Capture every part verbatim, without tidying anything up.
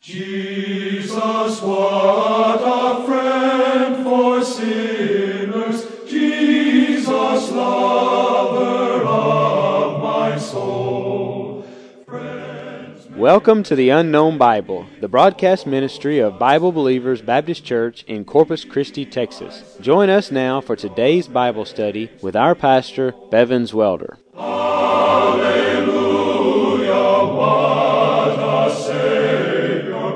Jesus, what a friend for sinners, Jesus, lover of my soul. Friends, Welcome to the Unknown Bible, the broadcast ministry of Bible Believers Baptist Church in Corpus Christi, Texas. Join us now for today's Bible study with our pastor, Bevins Welder. Hallelujah, what a Savior.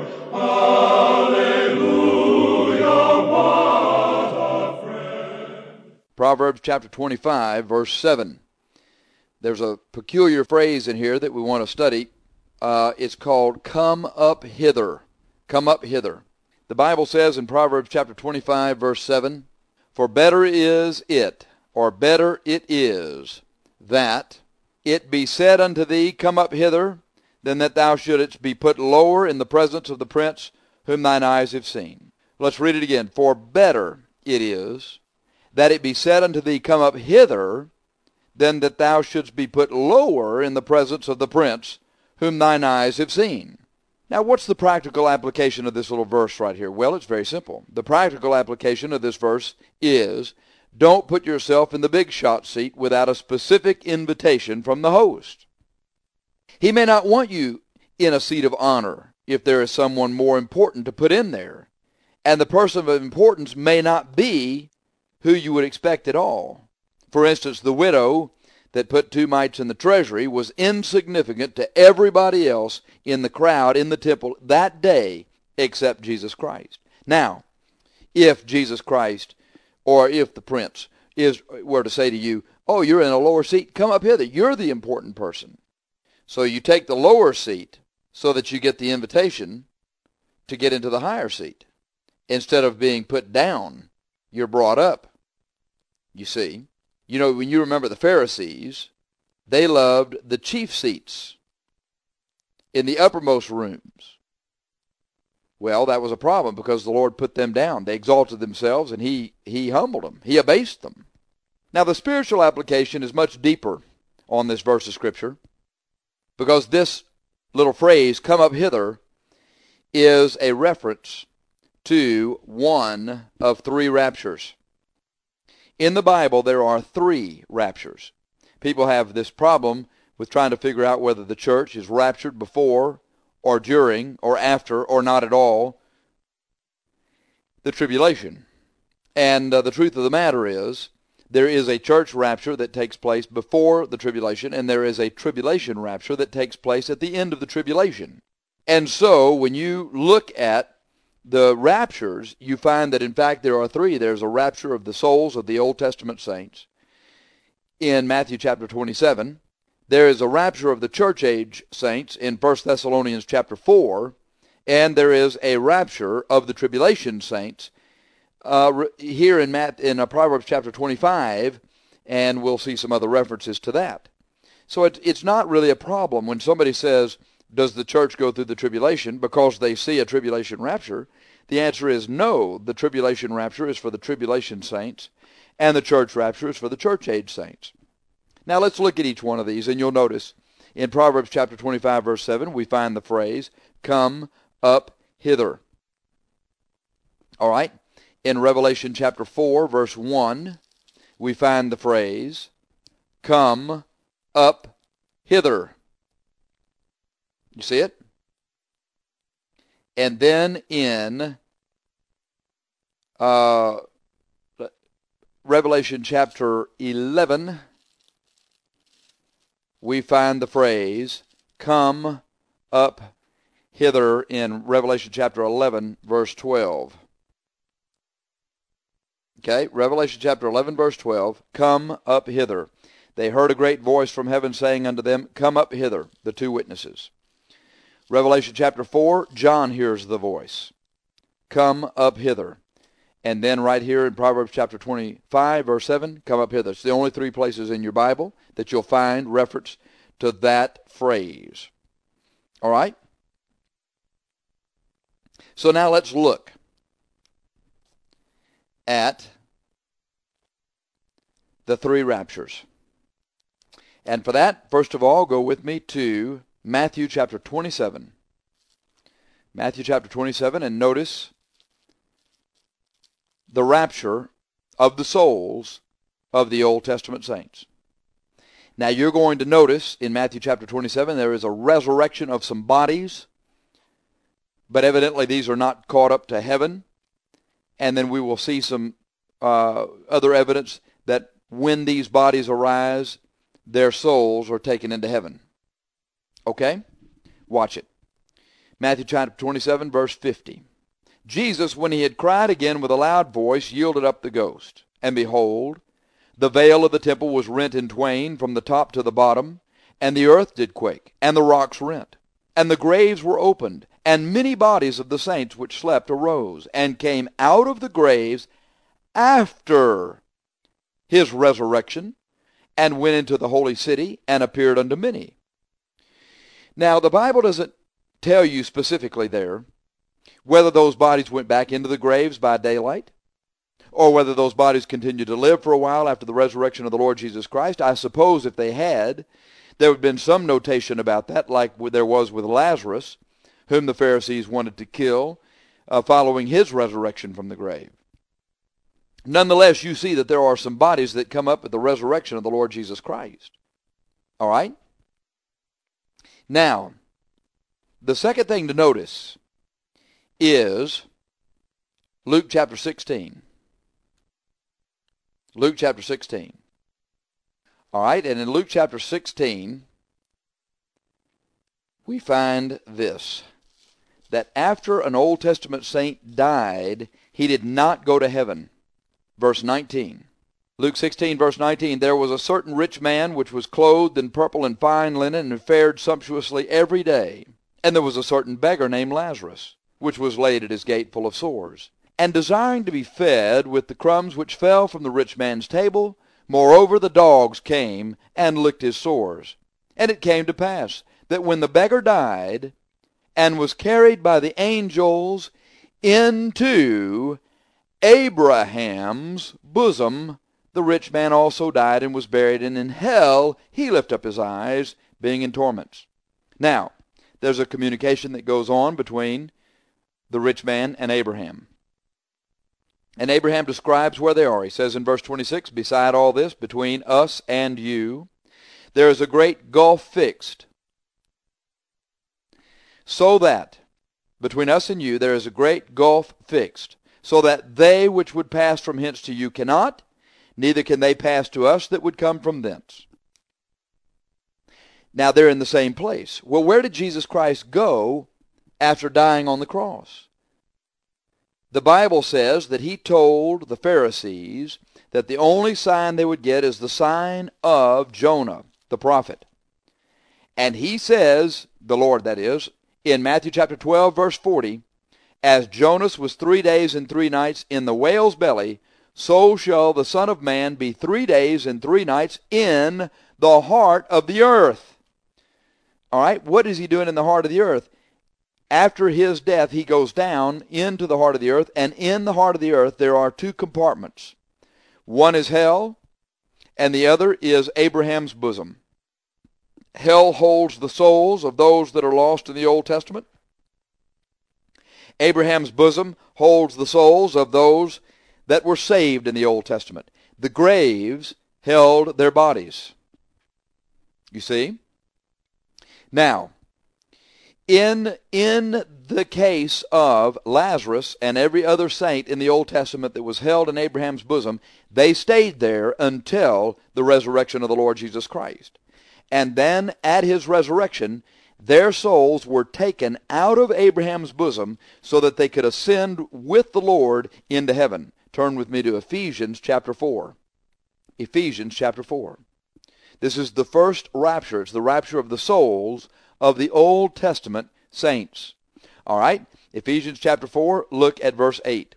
Hallelujah, what a friend. Proverbs chapter twenty-five, verse seven. There's a peculiar phrase in here that we want to study. Uh, it's called, come up hither. Come up hither. The Bible says in Proverbs chapter twenty-five, verse seven, for better is it, or better it is, that it be said unto thee, come up hither, than that thou shouldest be put lower in the presence of the prince whom thine eyes have seen. Let's read it again. For better it is that it be said unto thee, come up hither, than that thou shouldst be put lower in the presence of the prince whom thine eyes have seen. Now, what's the practical application of this little verse right here? Well, it's very simple. The practical application of this verse is, don't put yourself in the big shot seat without a specific invitation from the host. He may not want you in a seat of honor if there is someone more important to put in there. And the person of importance may not be who you would expect at all. For instance, the widow that put two mites in the treasury was insignificant to everybody else in the crowd in the temple that day except Jesus Christ. Now, if Jesus Christ or if the prince is were to say to you, oh, you're in a lower seat, come up hither, you're the important person. So you take the lower seat so that you get the invitation to get into the higher seat. Instead of being put down, you're brought up. You see, you know, when you remember the Pharisees, they loved the chief seats in the uppermost rooms. Well, that was a problem because the Lord put them down. They exalted themselves, and he, he humbled them. He abased them. Now, the spiritual application is much deeper on this verse of Scripture because this little phrase, come up hither, is a reference to one of three raptures. In the Bible, there are three raptures. People have this problem with trying to figure out whether the church is raptured before or during or after or not at all the tribulation. And uh, the truth of the matter is, there is a church rapture that takes place before the tribulation, and there is a tribulation rapture that takes place at the end of the tribulation. And so, when you look at the raptures, you find that in fact there are three. There's a rapture of the souls of the Old Testament saints in Matthew chapter twenty-seven. There is a rapture of the church age saints in First Thessalonians chapter four. And there is a rapture of the tribulation saints uh, here in, Matt, in uh, Proverbs chapter twenty-five, and we'll see some other references to that. So it, it's not really a problem when somebody says, does the church go through the tribulation because they see a tribulation rapture? The answer is no. The tribulation rapture is for the tribulation saints, and the church rapture is for the church age saints. Now let's look at each one of these, and you'll notice in Proverbs chapter twenty-five, verse seven, we find the phrase, come up hither. All right? In Revelation chapter four, verse one, we find the phrase, come up hither. You see it? And then in uh, Revelation chapter eleven, we find the phrase, come up hither in Revelation chapter eleven, verse twelve. Okay, Revelation chapter eleven, verse twelve, come up hither. They heard a great voice from heaven saying unto them, come up hither, the two witnesses. Revelation chapter four, John hears the voice, come up hither. And then right here in Proverbs chapter twenty-five, verse seven, come up hither. It's the only three places in your Bible that you'll find reference to that phrase. All right? So now let's look at the three raptures. And for that, first of all, go with me to Matthew chapter twenty-seven. Matthew chapter twenty-seven, and notice the rapture of the souls of the Old Testament saints. Now you're going to notice in Matthew chapter twenty-seven there is a resurrection of some bodies, but evidently these are not caught up to heaven. And then we will see some uh, other evidence that when these bodies arise, their souls are taken into heaven. Okay? Watch it. Matthew chapter twenty-seven, verse fifty. Jesus, when he had cried again with a loud voice, yielded up the ghost. And behold, the veil of the temple was rent in twain from the top to the bottom, and the earth did quake, and the rocks rent, and the graves were opened, and many bodies of the saints which slept arose, and came out of the graves after his resurrection, and went into the holy city, and appeared unto many. Now, the Bible doesn't tell you specifically there whether those bodies went back into the graves by daylight, or whether those bodies continued to live for a while after the resurrection of the Lord Jesus Christ. I suppose if they had, there would have been some notation about that, like there was with Lazarus, whom the Pharisees wanted to kill, uh, following his resurrection from the grave. Nonetheless, you see that there are some bodies that come up at the resurrection of the Lord Jesus Christ. All right? Now, the second thing to notice is Luke chapter sixteen. Luke chapter sixteen. All right, and in Luke chapter sixteen, we find this, that after an Old Testament saint died, he did not go to heaven. Verse nineteen. Luke sixteen, verse nineteen, there was a certain rich man which was clothed in purple and fine linen, and fared sumptuously every day. And there was a certain beggar named Lazarus, which was laid at his gate full of sores, and desiring to be fed with the crumbs which fell from the rich man's table. Moreover, the dogs came and licked his sores. And it came to pass that when the beggar died, and was carried by the angels into Abraham's bosom, the rich man also died and was buried, and in hell he lifted up his eyes, being in torments. Now, there's a communication that goes on between the rich man and Abraham. And Abraham describes where they are. He says in verse twenty-six, beside all this, between us and you, there is a great gulf fixed, so that, between us and you, there is a great gulf fixed, so that they which would pass from hence to you cannot, neither can they pass to us that would come from thence. Now they're in the same place. Well, where did Jesus Christ go after dying on the cross? The Bible says that he told the Pharisees that the only sign they would get is the sign of Jonah, the prophet. And he says, the Lord that is, in Matthew chapter twelve, verse forty, as Jonas was three days and three nights in the whale's belly, so shall the Son of Man be three days and three nights in the heart of the earth. All right, what is he doing in the heart of the earth? After his death, he goes down into the heart of the earth, and in the heart of the earth there are two compartments. One is hell, and the other is Abraham's bosom. Hell holds the souls of those that are lost in the Old Testament. Abraham's bosom holds the souls of those that were saved in the Old Testament. The graves held their bodies. You see? Now, in, in the case of Lazarus and every other saint in the Old Testament that was held in Abraham's bosom, they stayed there until the resurrection of the Lord Jesus Christ. And then at his resurrection, their souls were taken out of Abraham's bosom so that they could ascend with the Lord into heaven. Turn with me to Ephesians chapter four. Ephesians chapter four. This is the first rapture. It's the rapture of the souls of the Old Testament saints. All right, Ephesians chapter four, look at verse eight.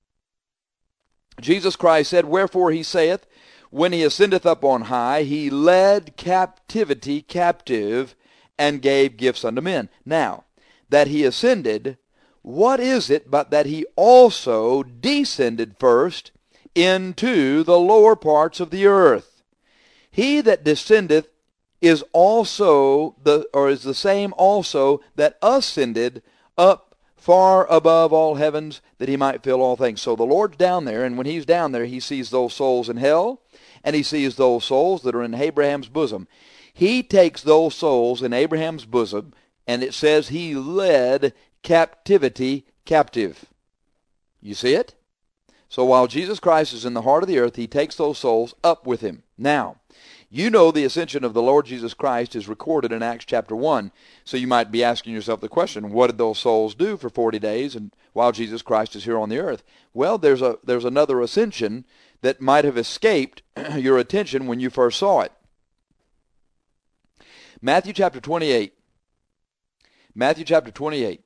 Jesus Christ said, wherefore he saith, when he ascendeth up on high, he led captivity captive, and gave gifts unto men. Now, that he ascended, what is it but that he also descended first into the lower parts of the earth? He that descendeth is also the or is the same also that ascended up far above all heavens, that he might fill all things. So the Lord's down there, and when he's down there, he sees those souls in hell, and he sees those souls that are in Abraham's bosom. He takes those souls in Abraham's bosom, and it says he led captivity captive. You see it? So while Jesus Christ is in the heart of the earth, he takes those souls up with him. Now, you know the ascension of the Lord Jesus Christ is recorded in Acts chapter one. So you might be asking yourself the question, what did those souls do for forty days and while Jesus Christ is here on the earth? Well, there's a there's another ascension that might have escaped your attention when you first saw it. Matthew chapter twenty-eight. Matthew chapter twenty-eight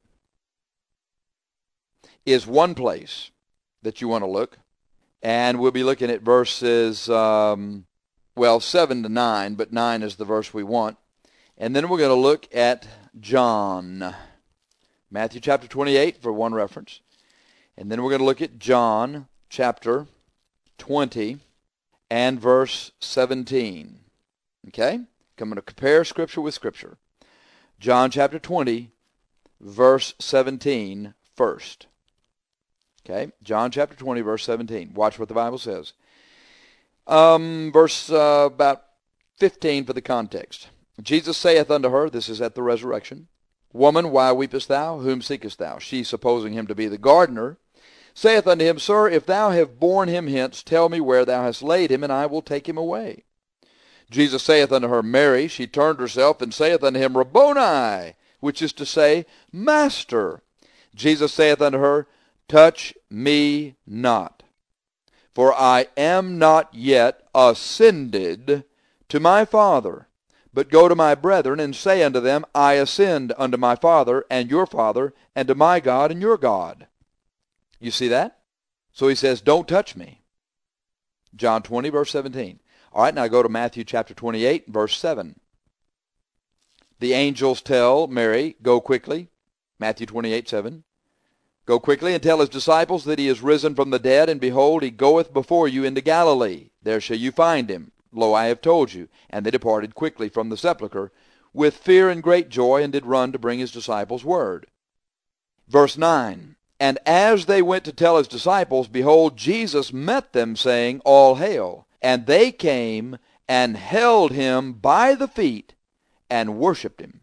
is one place that you want to look. And we'll be looking at verses, um, well, seven to nine, but nine is the verse we want. And then we're going to look at John. Matthew chapter twenty-eight for one reference. And then we're going to look at John chapter twenty and verse seventeen. Okay? I'm going to compare Scripture with Scripture. John chapter twenty, verse seventeen first. Okay? John chapter twenty, verse seventeen. Watch what the Bible says. Um, verse uh, about fifteen for the context. Jesus saith unto her, this is at the resurrection, Woman, why weepest thou? Whom seekest thou? She, supposing him to be the gardener, saith unto him, Sir, if thou have borne him hence, tell me where thou hast laid him, and I will take him away. Jesus saith unto her, Mary. She turned herself and saith unto him, Rabboni, which is to say, Master. Jesus saith unto her, Touch me not, for I am not yet ascended to my Father, but go to my brethren and say unto them, I ascend unto my Father and your Father, and to my God and your God. You see that? So he says, don't touch me. John twenty, verse seventeen. All right, now go to Matthew chapter twenty-eight, verse seven. The angels tell Mary, go quickly. Matthew twenty-eight, seven. Go quickly and tell his disciples that he is risen from the dead, and behold, he goeth before you into Galilee. There shall you find him. Lo, I have told you. And they departed quickly from the sepulchre with fear and great joy, and did run to bring his disciples word. Verse nine. And as they went to tell his disciples, behold, Jesus met them, saying, All hail. And they came and held him by the feet and worshipped him.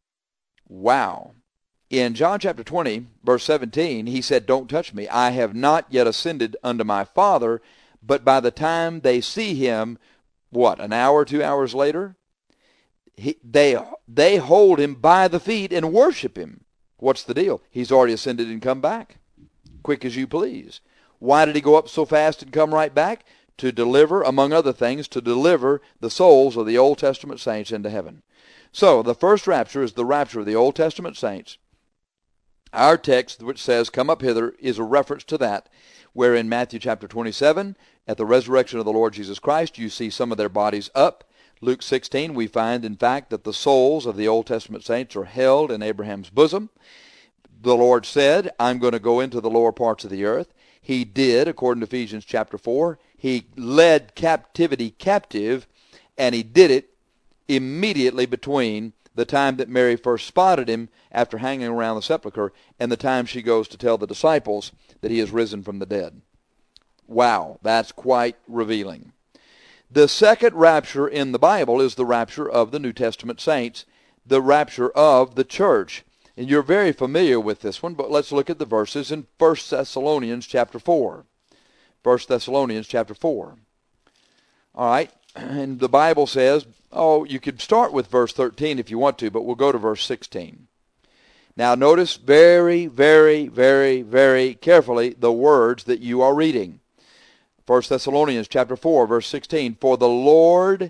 Wow. In John chapter twenty, verse seventeen, he said, Don't touch me. I have not yet ascended unto my Father. But by the time they see him, what, an hour, two hours later, he, they, they hold him by the feet and worship him. What's the deal? He's already ascended and come back. Quick as you please. Why did he go up so fast and come right back? To deliver, among other things, to deliver the souls of the Old Testament saints into heaven. So, the first rapture is the rapture of the Old Testament saints. Our text, which says, Come up hither, is a reference to that, where in Matthew chapter twenty-seven, at the resurrection of the Lord Jesus Christ, you see some of their bodies up. Luke sixteen, we find, in fact, that the souls of the Old Testament saints are held in Abraham's bosom. The Lord said, I'm going to go into the lower parts of the earth. He did, according to Ephesians chapter four. He led captivity captive, and he did it immediately between the time that Mary first spotted him after hanging around the sepulchre and the time she goes to tell the disciples that he is risen from the dead. Wow, that's quite revealing. The second rapture in the Bible is the rapture of the New Testament saints, the rapture of the church. And you're very familiar with this one, but let's look at the verses in First Thessalonians chapter four. First Thessalonians chapter four. All right, and the Bible says, oh, you could start with verse thirteen if you want to, but we'll go to verse sixteen. Now notice very, very, very, very carefully the words that you are reading. First Thessalonians chapter four, verse sixteen. For the Lord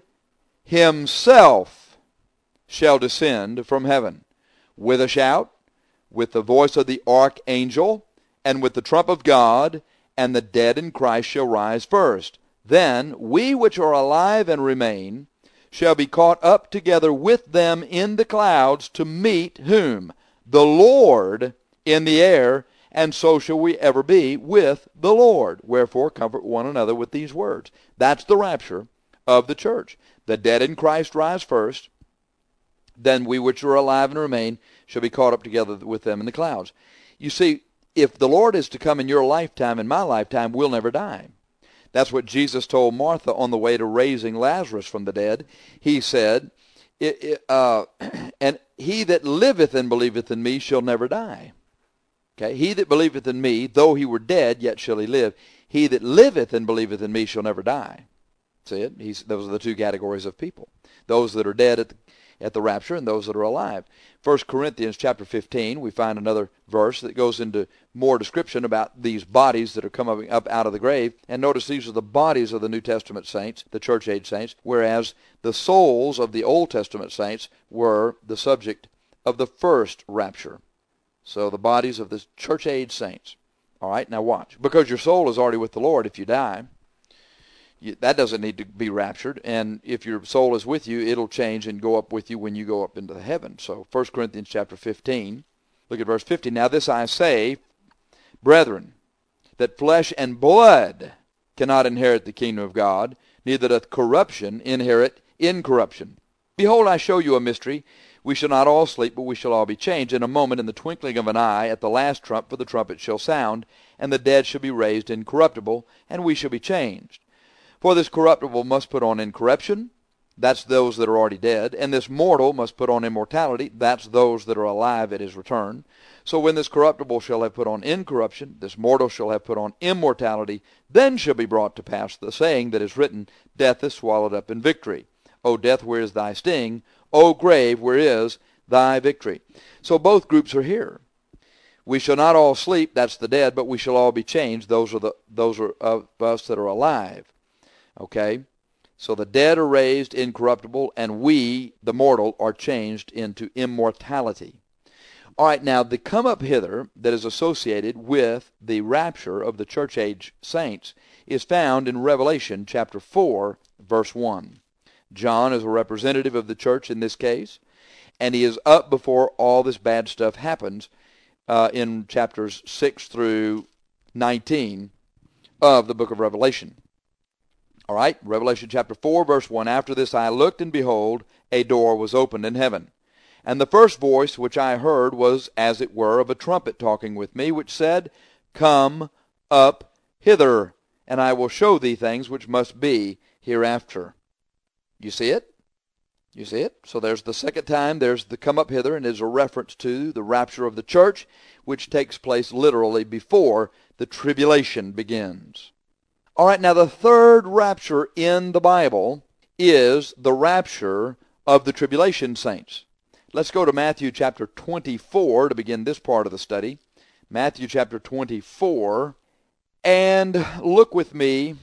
himself shall descend from heaven with a shout, with the voice of the archangel, and with the trump of God, and the dead in Christ shall rise first. Then we which are alive and remain shall be caught up together with them in the clouds to meet whom? The Lord in the air, and so shall we ever be with the Lord. Wherefore comfort one another with these words. That's the rapture of the church. The dead in Christ rise first. Then we which are alive and remain shall be caught up together with them in the clouds. You see, if the Lord is to come in your lifetime, in my lifetime, we'll never die. That's what Jesus told Martha on the way to raising Lazarus from the dead. He said, it, it, uh, and he that liveth and believeth in me shall never die. Okay, he that believeth in me, though he were dead, yet shall he live. He that liveth and believeth in me shall never die. See it? He's, those are the two categories of people. Those that are dead at the, at the rapture and those that are alive. First Corinthians chapter fifteen, we find another verse that goes into more description about these bodies that are coming up out of the grave. And notice these are the bodies of the New Testament saints, the church age saints, whereas the souls of the Old Testament saints were the subject of the first rapture. So the bodies of the church age saints. All right, now watch. Because your soul is already with the Lord if you die, you, that doesn't need to be raptured. And if your soul is with you, it'll change and go up with you when you go up into the heaven. So First Corinthians chapter fifteen, look at verse fifty. Now this I say, brethren, that flesh and blood cannot inherit the kingdom of God, neither doth corruption inherit incorruption. Behold, I show you a mystery. We shall not all sleep, but we shall all be changed in a moment, in the twinkling of an eye, at the last trump, for the trumpet shall sound, and the dead shall be raised incorruptible, and we shall be changed. For this corruptible must put on incorruption, that's those that are already dead, and this mortal must put on immortality, that's those that are alive at his return. So when this corruptible shall have put on incorruption, this mortal shall have put on immortality, then shall be brought to pass the saying that is written, Death is swallowed up in victory. O death, where is thy sting? O grave, where is thy victory? So both groups are here. We shall not all sleep, that's the dead, but we shall all be changed. Those are the those are of us that are alive. Okay? So the dead are raised incorruptible, and we, the mortal, are changed into immortality. All right, now the come up hither that is associated with the rapture of the church age saints is found in Revelation chapter four, verse one. John is a representative of the church in this case, and he is up before all this bad stuff happens uh, in chapters six through nineteen of the book of Revelation. All right, Revelation chapter four, verse one, After this I looked, and behold, a door was opened in heaven. And the first voice which I heard was as it were of a trumpet talking with me, which said, Come up hither, and I will show thee things which must be hereafter. You see it? You see it? So there's the second time, there's the come up hither, and is a reference to the rapture of the church, which takes place literally before the tribulation begins. All right, now the third rapture in the Bible is the rapture of the tribulation saints. Let's go to Matthew chapter twenty-four to begin this part of the study. Matthew chapter twenty-four, and look with me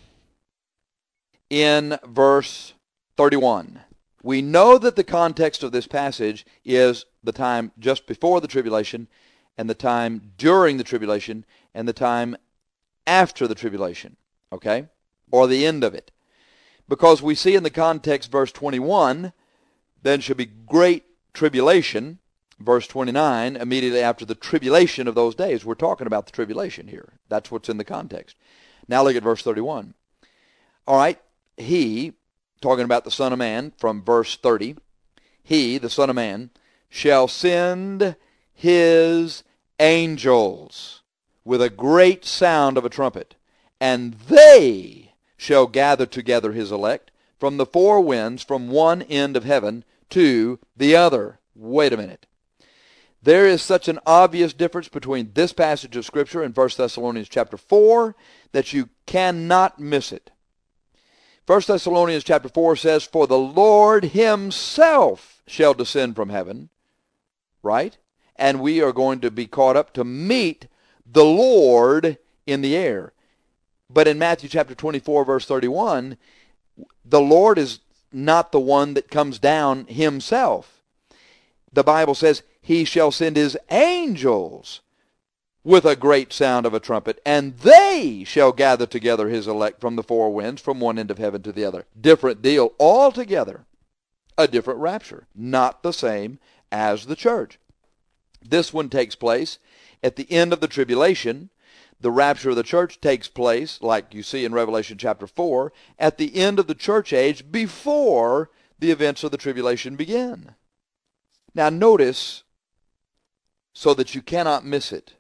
in verse thirty-one. We know that the context of this passage is the time just before the tribulation, and the time during the tribulation, and the time after the tribulation, okay? Or the end of it. Because we see in the context, verse twenty-one, then shall be great tribulation, verse twenty-nine, immediately after the tribulation of those days. We're talking about the tribulation here. That's what's in the context. Now look at verse thirty-one. All right, he, talking about the Son of Man from verse thirty, he, the Son of Man, shall send his angels with a great sound of a trumpet, and they shall gather together his elect from the four winds, from one end of heaven to the other. Wait a minute. There is such an obvious difference between this passage of Scripture and First Thessalonians chapter four that you cannot miss it. First Thessalonians chapter four says, For the Lord himself shall descend from heaven, right? And we are going to be caught up to meet the Lord in the air. But in Matthew chapter twenty-four, verse thirty-one, the Lord is not the one that comes down himself. The Bible says, he shall send his angels with a great sound of a trumpet, and they shall gather together his elect from the four winds, from one end of heaven to the other. Different deal altogether. A different rapture. Not the same as the church. This one takes place at the end of the tribulation. The rapture of the church takes place, like you see in Revelation chapter four, at the end of the church age before the events of the tribulation begin. Now notice, so that you cannot miss it,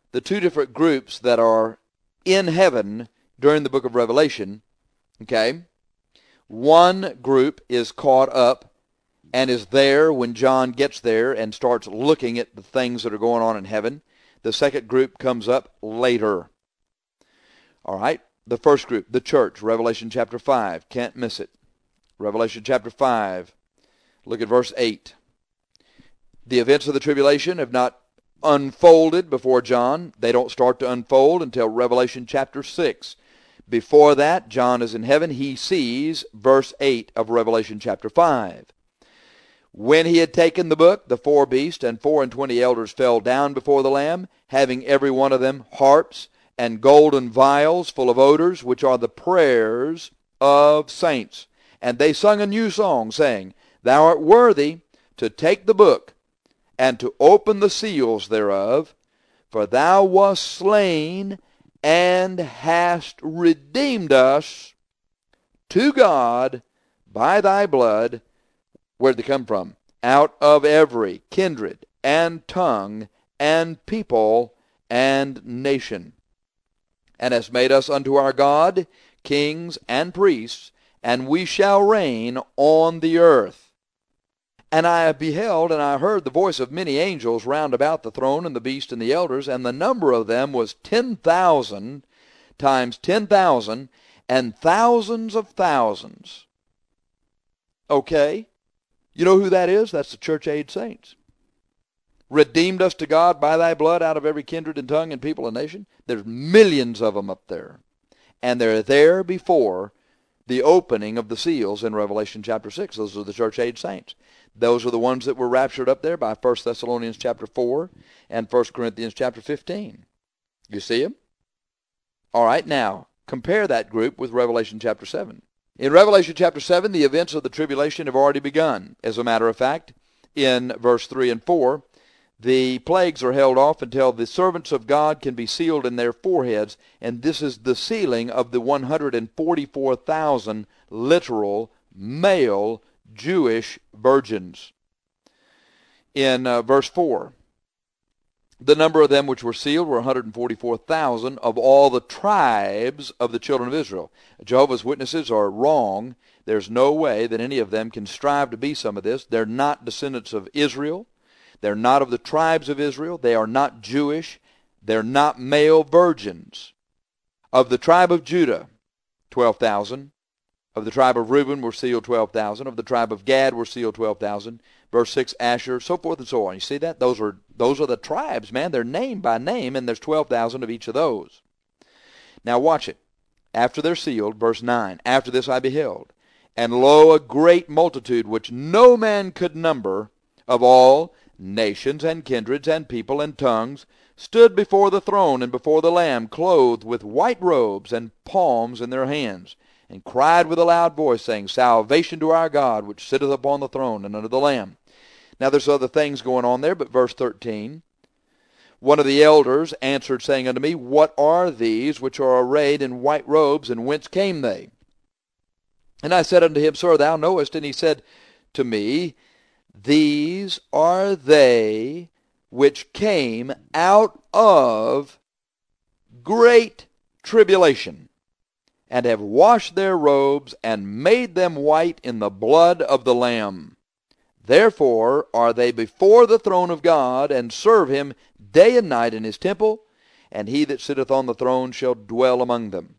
the two different groups that are in heaven during the book of Revelation, okay, one group is caught up and is there when John gets there and starts looking at the things that are going on in heaven. The second group comes up later. All right, the first group, the church, Revelation chapter five. Can't miss it. Revelation chapter five. Look at verse eight. The events of the tribulation have not unfolded before John. They don't start to unfold until Revelation chapter six. Before that, John is in heaven. He sees verse eight of Revelation chapter five. When he had taken the book, the four beasts and four and twenty elders fell down before the Lamb, having every one of them harps and golden vials full of odors, which are the prayers of saints. And they sung a new song, saying, Thou art worthy to take the book and to open the seals thereof, for thou wast slain and hast redeemed us to God by thy blood. Where'd they come from? Out of every kindred and tongue and people and nation. And hast made us unto our God kings and priests, and we shall reign on the earth. And I beheld, and I heard the voice of many angels round about the throne and the beast and the elders, and the number of them was ten thousand times ten thousand, and thousands of thousands. Okay? You know who that is? That's the church-age saints. Redeemed us to God by thy blood out of every kindred and tongue and people and nation. There's millions of them up there. And they're there before the opening of the seals in Revelation chapter six. Those are the church-age saints. Those are the ones that were raptured up there by First Thessalonians chapter four and First Corinthians chapter fifteen. You see them? All right, now, compare that group with Revelation chapter seven. In Revelation chapter seven, the events of the tribulation have already begun. As a matter of fact, in verse three and four, the plagues are held off until the servants of God can be sealed in their foreheads, and this is the sealing of the one hundred forty-four thousand literal male Jewish virgins. In uh, verse four, the number of them which were sealed were one hundred forty-four thousand of all the tribes of the children of Israel. Jehovah's Witnesses are wrong. There's no way that any of them can strive to be some of this. They're not descendants of Israel. They're not of the tribes of Israel. They are not Jewish. They're not male virgins. Of the tribe of Judah, twelve thousand. Of the tribe of Reuben were sealed twelve thousand. Of the tribe of Gad were sealed twelve thousand. Verse six, Asher, so forth and so on. You see that? Those are those are the tribes, man. They're named by name, and there's twelve thousand of each of those. Now watch it. After they're sealed, verse nine, After this I beheld, and lo, a great multitude, which no man could number, of all nations and kindreds and people and tongues, stood before the throne and before the Lamb, clothed with white robes and palms in their hands, and cried with a loud voice, saying, Salvation to our God, which sitteth upon the throne, and unto the Lamb. Now there's other things going on there, but verse thirteen, One of the elders answered, saying unto me, What are these which are arrayed in white robes, and whence came they? And I said unto him, Sir, thou knowest. And he said to me, These are they which came out of great tribulation, and have washed their robes, and made them white in the blood of the Lamb. Therefore are they before the throne of God, and serve him day and night in his temple, and he that sitteth on the throne shall dwell among them.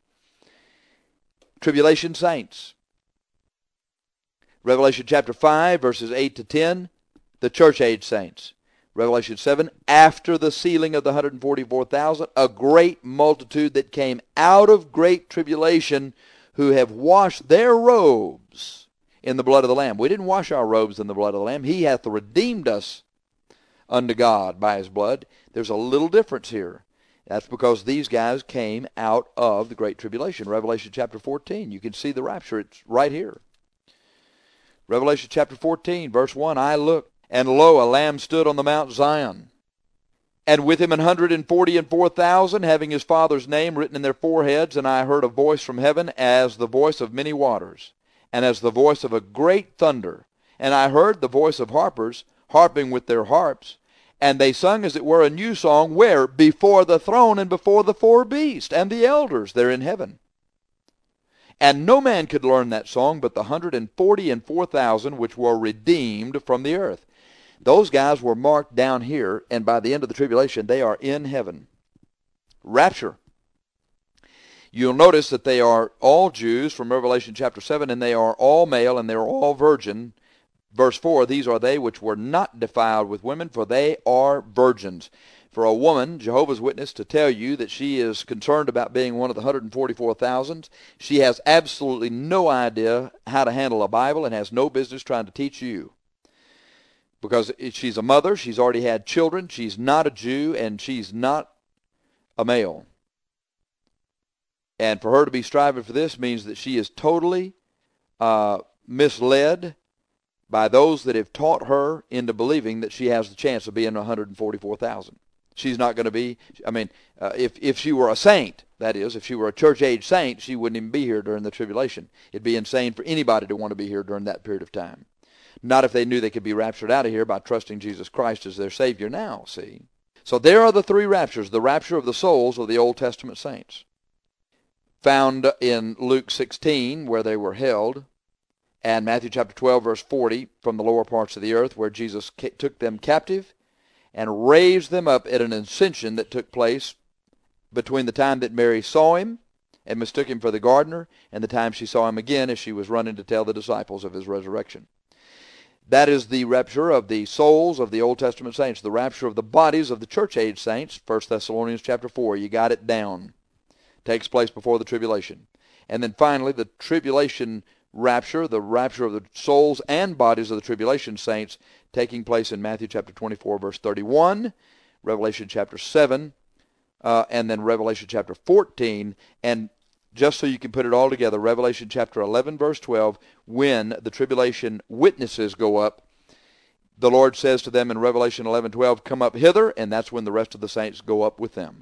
Tribulation saints. Revelation chapter five, verses eight to ten, the church-age saints. Revelation seven, after the sealing of the one hundred forty-four thousand, a great multitude that came out of great tribulation, who have washed their robes in the blood of the Lamb. We didn't wash our robes in the blood of the Lamb. He hath redeemed us unto God by his blood. There's a little difference here. That's because these guys came out of the great tribulation. Revelation chapter fourteen, you can see the rapture. It's right here. Revelation chapter fourteen, verse one, I looked, and lo, a lamb stood on the Mount Zion, and with him an hundred and forty and four thousand, having his Father's name written in their foreheads. And I heard a voice from heaven, as the voice of many waters, and as the voice of a great thunder. And I heard the voice of harpers, harping with their harps, And they sung as it were a new song, where? Before the throne and before the four beasts and the elders there in heaven. And no man could learn that song but the hundred and forty and four thousand which were redeemed from the earth. Those guys were marked down here, and by the end of the tribulation, they are in heaven. Rapture. You'll notice that they are all Jews from Revelation chapter seven, and they are all male, and they are all virgin. Verse four, these are they which were not defiled with women, for they are virgins. For a woman, Jehovah's Witness, to tell you that she is concerned about being one of the one hundred forty-four thousand, she has absolutely no idea how to handle a Bible and has no business trying to teach you. Because she's a mother, she's already had children, she's not a Jew, and she's not a male. And for her to be striving for this means that she is totally uh, misled by those that have taught her into believing that she has the chance of being one hundred forty-four thousand. She's not going to be, I mean, uh, if, if she were a saint, that is, if she were a church-age saint, she wouldn't even be here during the tribulation. It'd be insane for anybody to want to be here during that period of time. Not if they knew they could be raptured out of here by trusting Jesus Christ as their Savior now, see? So there are the three raptures, the rapture of the souls of the Old Testament saints, found in Luke sixteen, where they were held, and Matthew chapter twelve, verse forty, from the lower parts of the earth, where Jesus ca- took them captive and raised them up at an ascension that took place between the time that Mary saw him and mistook him for the gardener and the time she saw him again as she was running to tell the disciples of his resurrection. That is the rapture of the souls of the Old Testament saints, the rapture of the bodies of the church-age saints, First Thessalonians chapter four. You got it down. Takes place before the tribulation. And then finally, the tribulation rapture, the rapture of the souls and bodies of the tribulation saints, taking place in Matthew chapter twenty-four, verse thirty-one, Revelation chapter seven, uh, and then Revelation chapter fourteen. And just so you can put it all together, Revelation chapter eleven, verse twelve, when the tribulation witnesses go up, the Lord says to them in Revelation eleven, twelve, come up hither, and that's when the rest of the saints go up with them.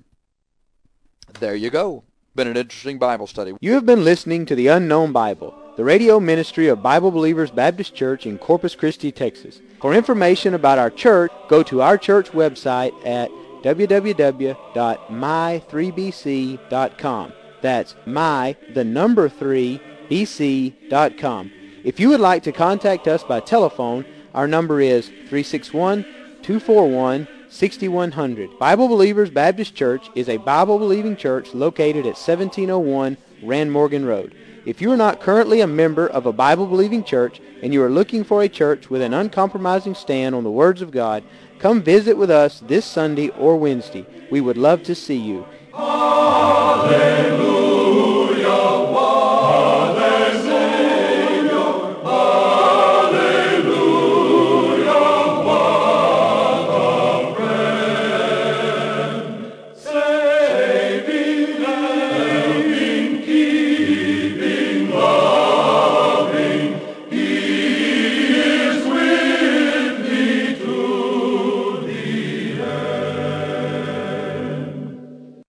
There you go. Been an interesting Bible study. You have been listening to The Unknown Bible, the radio ministry of Bible Believers Baptist Church in Corpus Christi, Texas. For information about our church, go to our church website at w w w dot my three b c dot com. That's my, the number three, b c dot com. If you would like to contact us by telephone, our number is three six one, two four one, six one zero zero. Bible Believers Baptist Church is a Bible-believing church located at seventeen oh one Rand Morgan Road. If you are not currently a member of a Bible-believing church and you are looking for a church with an uncompromising stand on the words of God, come visit with us this Sunday or Wednesday. We would love to see you. Hallelujah.